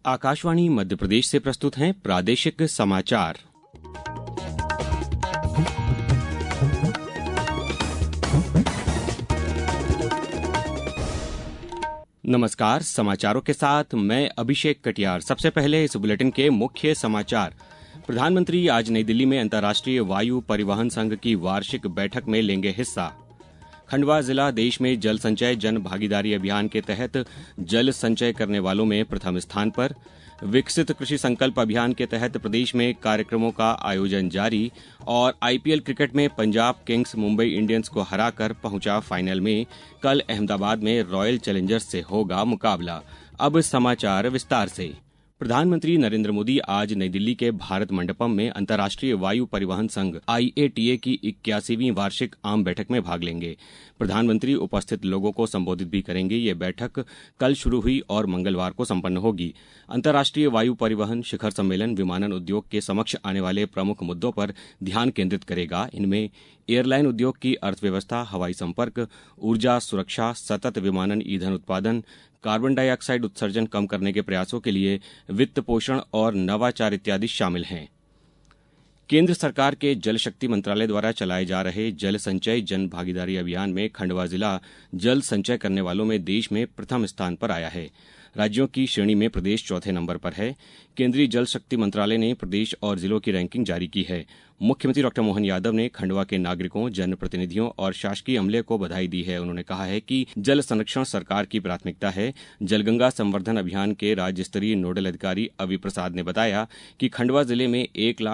आकाशवाणी मध्य प्रदेश से प्रस्तुत हैं प्रादेशिक समाचार। नमस्कार, समाचारों के साथ मैं अभिषेक कटियार। सबसे पहले इस बुलेटिन के मुख्य समाचार। प्रधानमंत्री आज नई दिल्ली में अंतर्राष्ट्रीय वायु परिवहन संघ की वार्षिक बैठक में लेंगे हिस्सा। खंडवा जिला देश में जल संचय जन भागीदारी अभियान के तहत जल संचय करने वालों में प्रथम स्थान पर। विकसित कृषि संकल्प अभियान के तहत प्रदेश में कार्यक्रमों का आयोजन जारी। और आईपीएल क्रिकेट में पंजाब किंग्स मुंबई इंडियंस को हराकर पहुंचा फाइनल में। कल अहमदाबाद में रॉयल चैलेंजर्स से होगा मुकाबला। अब समाचार विस्तार से। प्रधानमंत्री नरेंद्र मोदी आज नई दिल्ली के भारत मंडपम में अंतर्राष्ट्रीय वायु परिवहन संघ IATA की 81वीं वार्षिक आम बैठक में भाग लेंगे। प्रधानमंत्री उपस्थित लोगों को संबोधित भी करेंगे। ये बैठक कल शुरू हुई और मंगलवार को संपन्न होगी। अंतर्राष्ट्रीय वायु परिवहन शिखर सम्मेलन विमानन उद्योग के समक्ष आने वाले प्रमुख मुद्दों पर ध्यान केंद्रित करेगा। इनमें एयरलाइन उद्योग की अर्थव्यवस्था, हवाई संपर्क, ऊर्जा सुरक्षा, सतत विमानन ईंधन उत्पादन, कार्बन डाइऑक्साइड उत्सर्जन कम करने के प्रयासों के लिए वित्त पोषण और नवाचार इत्यादि शामिल हैं। केंद्र सरकार के जल शक्ति मंत्रालय द्वारा चलाए जा रहे जल संचय जन भागीदारी अभियान में खंडवा जिला जल संचय करने वालों में देश में प्रथम स्थान पर आया है। राज्यों की श्रेणी में प्रदेश चौथे नंबर पर है। केंद्रीय जल शक्ति मंत्रालय ने प्रदेश और जिलों की रैंकिंग जारी की है। मुख्यमंत्री डॉ मोहन यादव ने खंडवा के नागरिकों, जनप्रतिनिधियों और शासकीय अमले को बधाई दी है। उन्होंने कहा है कि जल संरक्षण सरकार की प्राथमिकता है। जलगंगा संवर्धन अभियान के राज्य स्तरीय नोडल अधिकारी अवि प्रसाद ने बताया कि खंडवा जिले में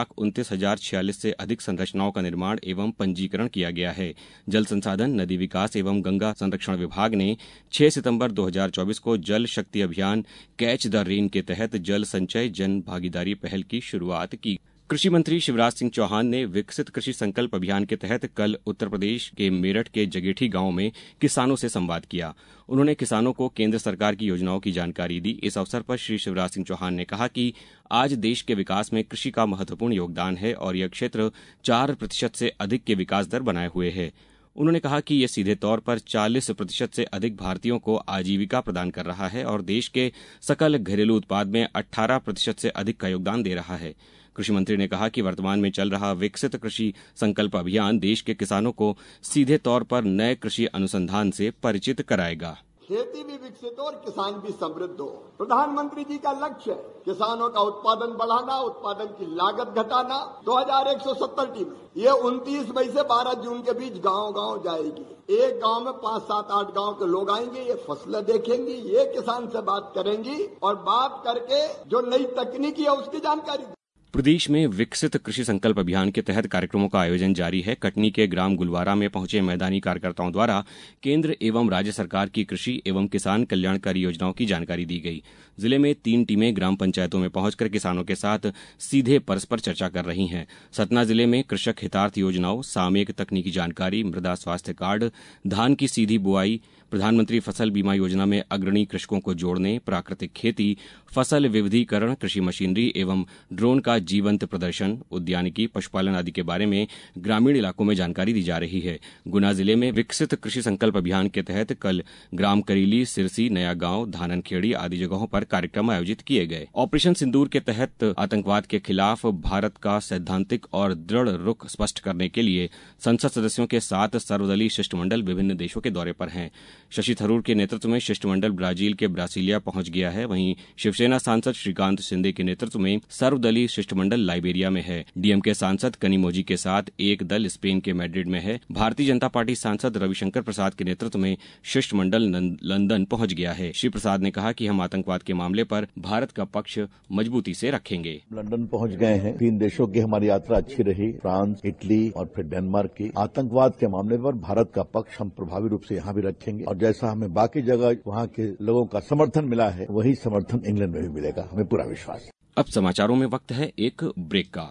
1,29,046 से अधिक संरचनाओं का निर्माण एवं पंजीकरण किया गया है। जल संसाधन, नदी विकास एवं गंगा संरक्षण विभाग ने 6 सितंबर 2024 को जल शक्ति अभियान कैच द रेन के तहत जल संचय जन भागीदारी पहल की शुरुआत की। कृषि मंत्री शिवराज सिंह चौहान ने विकसित कृषि संकल्प अभियान के तहत कल उत्तर प्रदेश के मेरठ के जगेठी गांव में किसानों से संवाद किया। उन्होंने किसानों को केंद्र सरकार की योजनाओं की जानकारी दी। इस अवसर पर श्री शिवराज सिंह चौहान ने कहा कि आज देश के विकास में कृषि का महत्वपूर्ण योगदान है और यह क्षेत्र 4% से अधिक के विकास दर बनाए हुए है। उन्होंने कहा कि यह सीधे तौर पर 40% से अधिक भारतीयों को आजीविका प्रदान कर रहा है और देश के सकल घरेलू उत्पाद में 18% से अधिक का योगदान दे रहा है। कृषि मंत्री ने कहा कि वर्तमान में चल रहा विकसित कृषि संकल्प अभियान देश के किसानों को सीधे तौर पर नए कृषि अनुसंधान से परिचित कराएगा। खेती भी विकसित हो और किसान भी समृद्ध हो। प्रधानमंत्री जी का लक्ष्य है किसानों का उत्पादन बढ़ाना, उत्पादन की लागत घटाना। 2170 टीमें ये 29 मई से 12 जून के बीच गांव-गांव जाएगी। एक गांव में 5, 7, 8 गांव के लोग आएंगे, ये फसलें देखेंगी, ये किसान से बात करेंगी और बात करके जो नई तकनीकी है उसकी जानकारी। प्रदेश में विकसित कृषि संकल्प अभियान के तहत कार्यक्रमों का आयोजन जारी है। कटनी के ग्राम गुलवारा में पहुंचे मैदानी कार्यकर्ताओं द्वारा केंद्र एवं राज्य सरकार की कृषि एवं किसान कल्याणकारी योजनाओं की जानकारी दी गई। जिले में 3 टीमें ग्राम पंचायतों में पहुंचकर किसानों के साथ सीधे परस्पर चर्चा कर रही हैं। सतना जिले में कृषक हितार्थ योजनाओं, सामयिक तकनीकी जानकारी, मृदा स्वास्थ्य कार्ड, धान की सीधी बुआई, प्रधानमंत्री फसल बीमा योजना में अग्रणी कृषकों को जोड़ने, प्राकृतिक खेती, फसल विविधीकरण, कृषि मशीनरी एवं ड्रोन का जीवंत प्रदर्शन, उद्यानिकी, पशुपालन आदि के बारे में ग्रामीण इलाकों में जानकारी दी जा रही है। गुना जिले में विकसित कृषि संकल्प अभियान के तहत कल ग्राम करीली, सिरसी, नया गांव, धाननखेड़ी आदि जगहों पर कार्यक्रम आयोजित किए गए। ऑपरेशन सिंदूर के तहत आतंकवाद के खिलाफ भारत का सैद्धांतिक और दृढ़ रुख स्पष्ट करने के लिए संसद सदस्यों के साथ सर्वदलीय शिष्टमंडल विभिन्न देशों के दौरे पर हैं। शशि थरूर के नेतृत्व में शिष्टमंडल ब्राजील के ब्रासिलिया पहुंच गया है। वहीं शिवसेना सांसद श्रीकांत शिंदे के नेतृत्व में सर्वदलीय शिष्टमंडल लाइबेरिया में है। डीएमके सांसद कनिमोजी के साथ एक दल स्पेन के मैड्रिड में है। भारतीय जनता पार्टी सांसद रविशंकर प्रसाद के नेतृत्व में शिष्टमंडल लंदन पहुंच गया है। श्री प्रसाद ने कहा कि हम आतंकवाद के मामले पर भारत का पक्ष मजबूती से रखेंगे। लंदन पहुंच गए हैं। 3 देशों की हमारी यात्रा अच्छी रही, फ्रांस, इटली और फिर डेनमार्क की। आतंकवाद के मामले पर भारत का पक्ष हम प्रभावी रूप से यहाँ भी रखेंगे और जैसा हमें बाकी जगह वहाँ के लोगों का समर्थन मिला है वही समर्थन इंग्लैंड में भी मिलेगा, हमें पूरा विश्वास है। अब समाचारों में वक्त है एक ब्रेक का।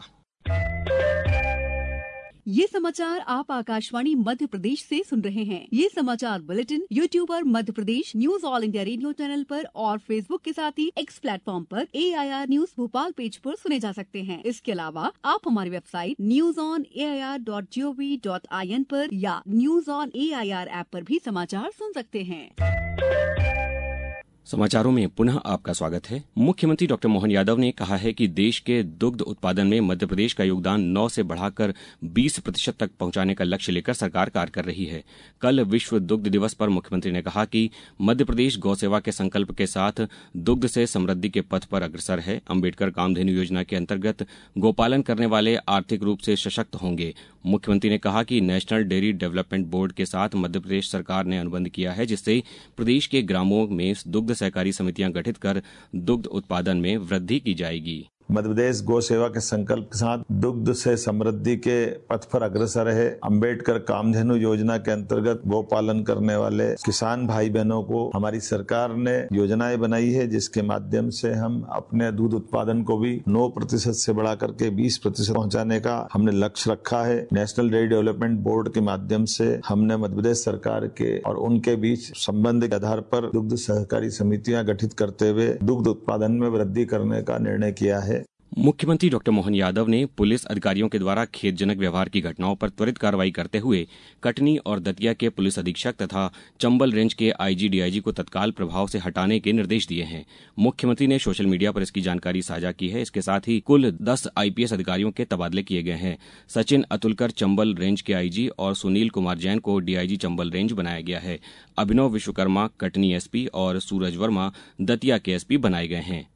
ये समाचार आप आकाशवाणी मध्य प्रदेश से सुन रहे हैं। ये समाचार बुलेटिन यूट्यूब पर Madhya Pradesh news All India Radio channel पर और फेसबुक के साथ ही एक्स प्लेटफॉर्म पर AIR न्यूज भोपाल पेज पर सुने जा सकते हैं। इसके अलावा आप हमारी वेबसाइट newsonair.gov.in पर या न्यूज ऑन AIR ऐप पर भी समाचार सुन सकते हैं। समाचारों में पुनः आपका स्वागत है। मुख्यमंत्री डॉक्टर मोहन यादव ने कहा है कि देश के दुग्ध उत्पादन में मध्य प्रदेश का योगदान 9 से बढ़ाकर 20% तक पहुंचाने का लक्ष्य लेकर सरकार कार्य कर रही है। कल विश्व दुग्ध दिवस पर मुख्यमंत्री ने कहा कि मध्य प्रदेश गौसेवा के संकल्प के साथ दुग्ध से समृद्धि के पथ पर अग्रसर है। अम्बेडकर कामधेनु योजना के अंतर्गत गोपालन करने वाले आर्थिक रूप से सशक्त होंगे। मुख्यमंत्री ने कहा कि नेशनल डेयरी डेवलपमेंट बोर्ड के साथ मध्य प्रदेश सरकार ने अनुबंध किया है, जिससे प्रदेश के ग्रामों में दुग्ध सहकारी समितियां गठित कर दुग्ध उत्पादन में वृद्धि की जाएगी। मध्य प्रदेश गौ सेवा के संकल्प के साथ दुग्ध से समृद्धि के पथ पर अग्रसर है। अम्बेडकर कामधेनु योजना के अंतर्गत गौ पालन करने वाले किसान भाई बहनों को हमारी सरकार ने योजनाएं बनाई है, जिसके माध्यम से हम अपने दूध उत्पादन को भी 9% से बढ़ा करके 20% पहुंचाने का हमने लक्ष्य रखा है। नेशनल डेयरी डेवलपमेंट बोर्ड के माध्यम से हमने मध्य प्रदेश सरकार के और उनके बीच संबंध के आधार पर दुग्ध सहकारी समितियां गठित करते हुए दुग्ध उत्पादन में वृद्धि करने का निर्णय किया है। मुख्यमंत्री डॉक्टर मोहन यादव ने पुलिस अधिकारियों के द्वारा खेदजनक व्यवहार की घटनाओं पर त्वरित कार्रवाई करते हुए कटनी और दतिया के पुलिस अधीक्षक तथा चंबल रेंज के आईजी डीआईजी को तत्काल प्रभाव से हटाने के निर्देश दिए हैं। मुख्यमंत्री ने सोशल मीडिया पर इसकी जानकारी साझा की है। इसके साथ ही कुल 10 आईपीएस अधिकारियों के तबादले किए गए हैं। सचिन अतुलकर चंबल रेंज के आईजी और सुनील कुमार जैन को डीआईजी चंबल रेंज बनाया गया है। अभिनव विश्वकर्मा कटनी एसपी और सूरज वर्मा दतिया के एसपी बनाए गए हैं।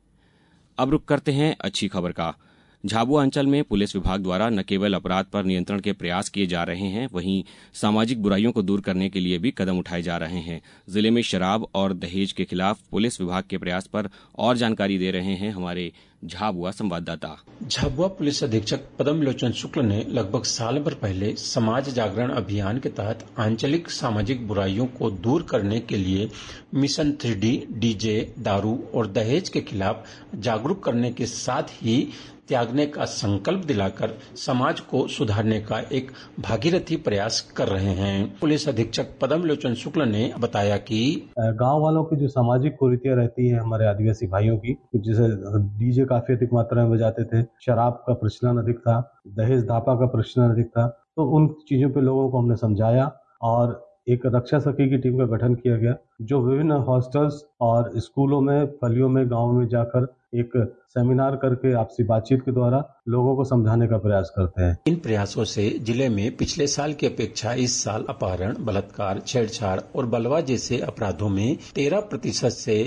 अब रुक करते हैं अच्छी खबर का। झाबुआ अंचल में पुलिस विभाग द्वारा न केवल अपराध पर नियंत्रण के प्रयास किए जा रहे हैं, वहीं सामाजिक बुराइयों को दूर करने के लिए भी कदम उठाए जा रहे हैं। जिले में शराब और दहेज के खिलाफ पुलिस विभाग के प्रयास पर और जानकारी दे रहे हैं हमारे झाबुआ संवाददाता। झाबुआ पुलिस अधीक्षक पद्म लोचन शुक्ल ने लगभग साल भर पहले समाज जागरण अभियान के तहत आंचलिक सामाजिक बुराइयों को दूर करने के लिए मिशन 3D, डीजे, दारू और दहेज के खिलाफ जागरूक करने के साथ ही त्यागने का संकल्प दिलाकर समाज को सुधारने का एक भागीरथी प्रयास कर रहे हैं। पुलिस अधीक्षक पद्म लोचन शुक्ल ने बताया कि गांव वालों की जो सामाजिक कुरीतियां रहती है हमारे आदिवासी भाइयों की, जैसे डीजे काफी अधिक मात्रा में बजाते थे, शराब का प्रचलन अधिक था, दहेज दापा का प्रचलन अधिक था, तो उन चीजों पे लोगों को हमने समझाया और एक रक्षा सखी की टीम का गठन किया गया, जो विभिन्न हॉस्टल्स और स्कूलों में, फलियों में, गाँव में जाकर एक सेमिनार करके आपसी बातचीत के द्वारा लोगों को समझाने का प्रयास करते हैं। इन प्रयासों से जिले में पिछले साल की अपेक्षा इस साल अपहरण, बलात्कार, छेड़छाड़ और बलवा जैसे अपराधों में 13% से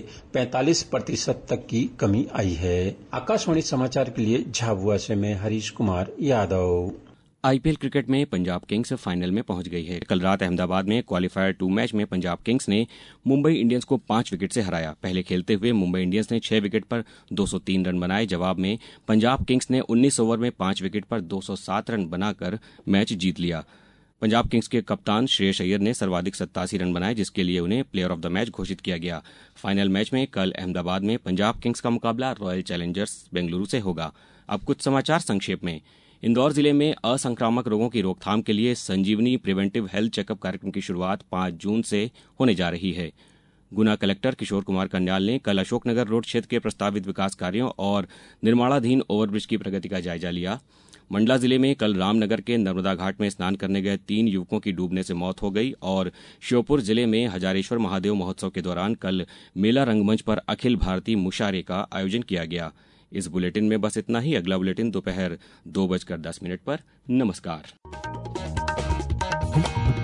45% तक की कमी आई है। आकाशवाणी समाचार के लिए झाबुआ से मैं हरीश कुमार यादव। आईपीएल क्रिकेट में पंजाब किंग्स फाइनल में पहुंच गई है। कल रात अहमदाबाद में क्वालीफायर 2 मैच में पंजाब किंग्स ने मुंबई इंडियंस को 5 विकेट से हराया। पहले खेलते हुए मुंबई इंडियंस ने 6 विकेट पर 203 रन बनाए। जवाब में पंजाब किंग्स ने 19 ओवर में 5 विकेट पर 207 रन बनाकर मैच जीत लिया। पंजाब किंग्स के कप्तान श्रेयस अय्यर ने सर्वाधिक 87 रन बनाए, जिसके लिए उन्हें प्लेयर ऑफ द मैच घोषित किया गया। फाइनल मैच में कल अहमदाबाद में पंजाब किंग्स का मुकाबला रॉयल चैलेंजर्स बेंगलुरु से होगा। अब कुछ समाचार संक्षेप में। इंदौर जिले में असंक्रामक रोगों की रोकथाम के लिए संजीवनी प्रिवेंटिव हेल्थ चेकअप कार्यक्रम की शुरुआत 5 जून से होने जा रही है। गुना कलेक्टर किशोर कुमार कन्याल ने कल अशोकनगर रोड क्षेत्र के प्रस्तावित विकास कार्यों और निर्माणाधीन ओवरब्रिज की प्रगति का जायजा लिया। मंडला जिले में कल रामनगर के नर्मदा घाट में स्नान करने गए 3 युवकों की डूबने से मौत हो गई और श्योपुर जिले में हजारेश्वर महादेव महोत्सव के दौरान कल मेला रंगमंच पर अखिल भारतीय मुशायरे का आयोजन किया गया। इस बुलेटिन में बस इतना ही। अगला बुलेटिन दोपहर 2:10 पर। नमस्कार।